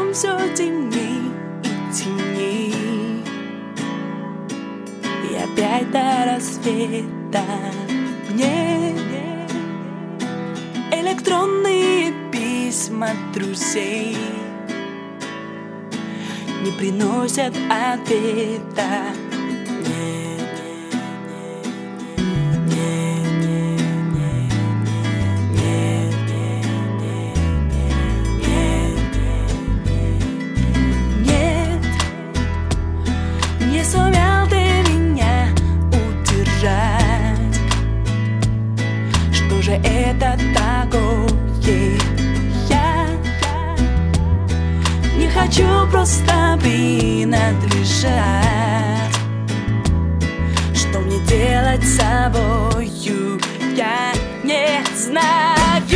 днем все темней и темней, и опять до рассвета мне электронные письма друзей не приносят ответа. Не сумел ты меня удержать. Что же это такое? Я не хочу просто принадлежать. Что мне делать с собою, я не знаю.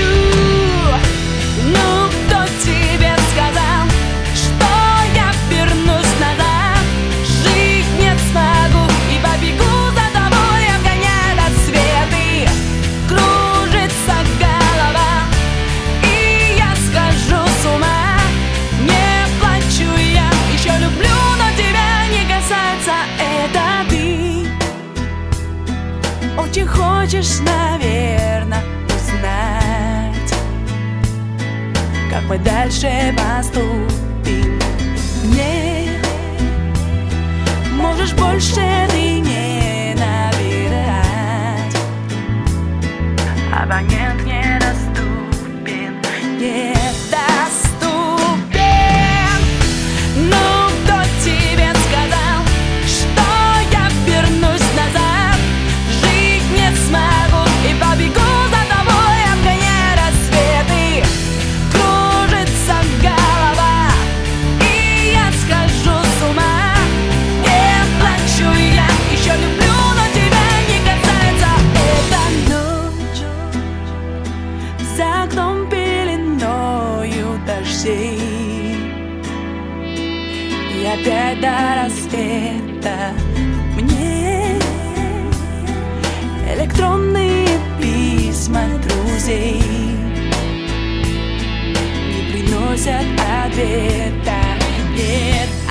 Ну, кто тебе сказал, что я вернусь назад? Жить не смогу и побегу за тобой, обгоняя рассветы. Кружится голова, и я схожу с ума. Не плачу я, еще люблю, но тебя не касается это ты. Очень хочешь, наверное, узнать, как мы дальше поступим. Не можешь больше ты не набирать. Абонент недоступен, недоступен. Ну, кто тебе сказал, что я вернусь назад? Жить не смогу и побегу за тобой, обгоняя рассветы. Кружится голова, и я схожу с ума. Не плачу я, еще люблю, но тебя не касается эта ночь. За окном пеленою дождей, и опять до рассвета мне электронные письма друзей не приносят ответа. Нет.